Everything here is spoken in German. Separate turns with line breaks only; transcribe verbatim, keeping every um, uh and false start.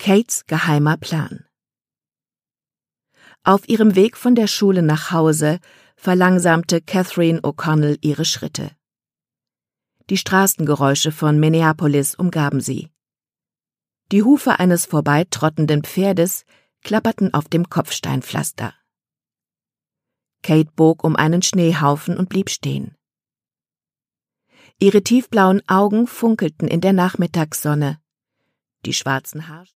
Kates geheimer Plan. Auf ihrem Weg von der Schule nach Hause verlangsamte Catherine O'Connell ihre Schritte. Die Straßengeräusche von Minneapolis umgaben sie. Die Hufe eines vorbeitrottenden Pferdes klapperten auf dem Kopfsteinpflaster. Kate bog um einen Schneehaufen und blieb stehen. Ihre tiefblauen Augen funkelten in der Nachmittagssonne. Die schwarzen Haare